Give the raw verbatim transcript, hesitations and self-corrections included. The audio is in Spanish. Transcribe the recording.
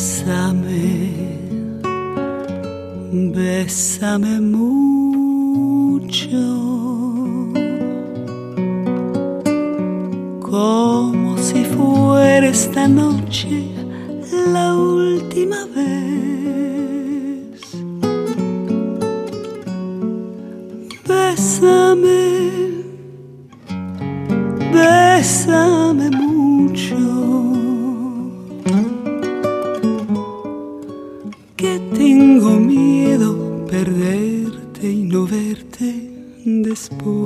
Bésame, bésame mucho, como si fuera esta noche la última vez. Bésame, bésame mucho, que tengo miedo perderte y no verte después.